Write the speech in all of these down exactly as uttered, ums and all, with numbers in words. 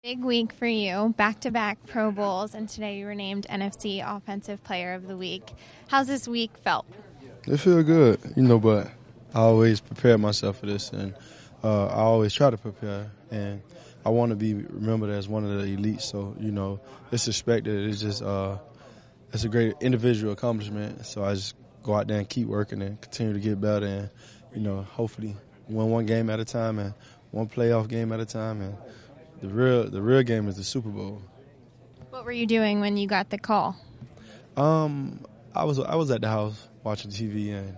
Big week for you, back-to-back Pro Bowls, and today you were named N F C Offensive Player of the Week. How's this week felt? It feel good, you know, but I always prepare myself for this, and uh, I always try to prepare, and I want to be remembered as one of the elites, so, you know, it's expected. It's just, uh, it's a great individual accomplishment, so I just go out there and keep working and continue to get better and, you know, hopefully win one game at a time and one playoff game at a time, and the real the real game is the Super Bowl. What were you doing when you got the call? Um, I was I was at the house watching T V, and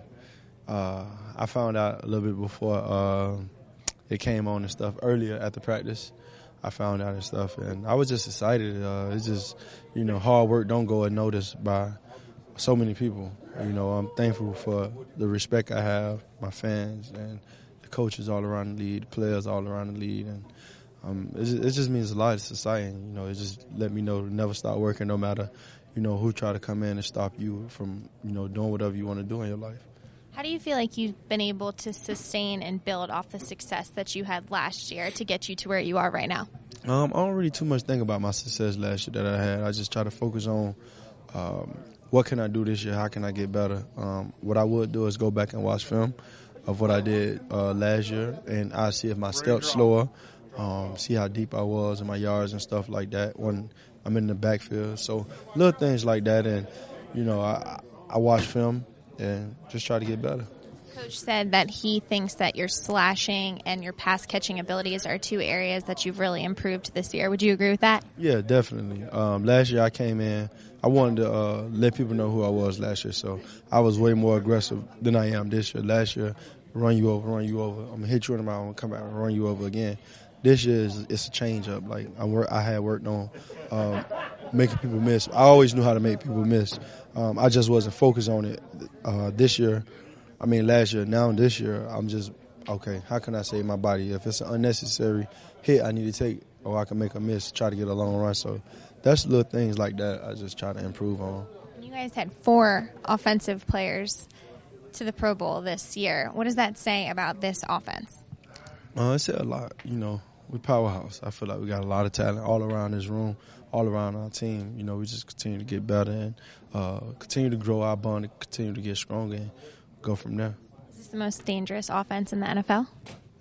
uh, I found out a little bit before uh, it came on and stuff. Earlier at the practice, I found out and stuff, and I was just excited. Uh, it's just, you know, hard work don't go unnoticed by so many people. You know, I'm thankful for the respect I have, my fans, and the coaches all around the league, the players all around the league, and Um, it, just, it just means a lot to society. You know, it just let me know to never stop working, no matter, you know, who try to come in and stop you from, you know, doing whatever you want to do in your life. How do you feel like you've been able to sustain and build off the success that you had last year to get you to where you are right now? Um, I don't really too much think about my success last year that I had. I just try to focus on um, what can I do this year, how can I get better. Um, what I would do is go back and watch film of what I did uh, last year, and I see if my steps slower. Um, see how deep I was in my yards and stuff like that when I'm in the backfield. So little things like that, and, you know, I, I watch film and just try to get better. Coach said that he thinks that your slashing and your pass catching abilities are two areas that you've really improved this year. Would you agree with that? Yeah, definitely. Um, last year I came in, I wanted to uh, let people know who I was last year, so I was way more aggressive than I am this year. Last year, run you over, run you over. I'm going to hit you in the mouth, I'm going to come back and run you over again. This year is it's a change up. Like I work, I had worked on um, making people miss. I always knew how to make people miss. Um, I just wasn't focused on it uh, this year. I mean, last year. Now this year, I'm just okay. How can I save my body? If it's an unnecessary hit, I need to take, or I can make a miss, try to get a long run. So that's little things like that I just try to improve on. You guys had four offensive players to the Pro Bowl this year. What does that say about this offense? Uh, it said a lot, you know. We powerhouse. I feel like we got a lot of talent all around this room, all around our team. You know, we just continue to get better and uh, continue to grow our bond and continue to get stronger and go from there. Is this the most dangerous offense in the N F L?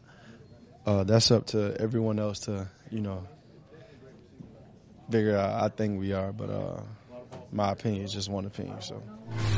Uh, that's up to everyone else to, you know, figure out. I think we are, but uh, my opinion is just one opinion, so.